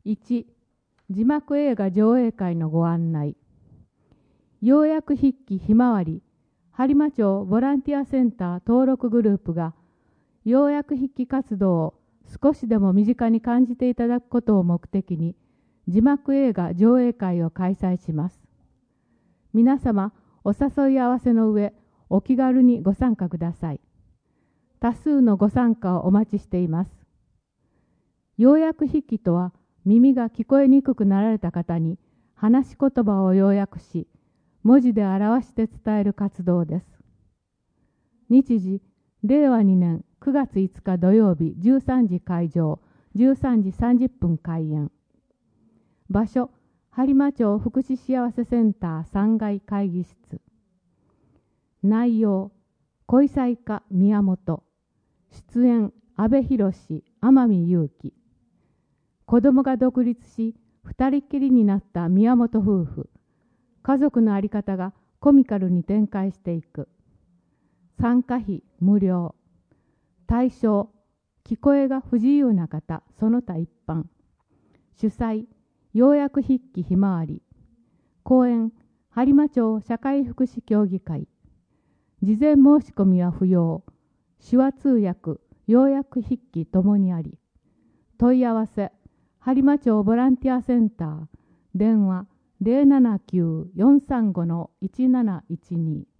1、字幕映画上映会のご案内。要約筆記ひまわり播磨町ボランティアセンター登録グループが要約筆記活動を少しでも身近に感じていただくことを目的に字幕映画上映会を開催します。皆様お誘い合わせの上お気軽にご参加ください。多数のご参加をお待ちしています。要約筆記とは耳が聞こえにくくなられた方に話し言葉を要約し文字で表して伝える活動です。日時、令和2年9月5日土曜日13時会場、13時30分開演。場所、播磨町福祉幸せセンター3階会議室。内容、恋妻家宮本。出演、阿部寛、天海祐希。子供が独立し、二人っきりになった宮本夫婦。家族の在り方がコミカルに展開していく。参加費無料。対象、聞こえが不自由な方、その他一般。主催、要約筆記ひまわり。講演、播磨町社会福祉協議会。事前申し込みは不要。手話通訳、要約筆記ともにあり。問い合わせ、播磨町ボランティアセンター。電話、079-435-1712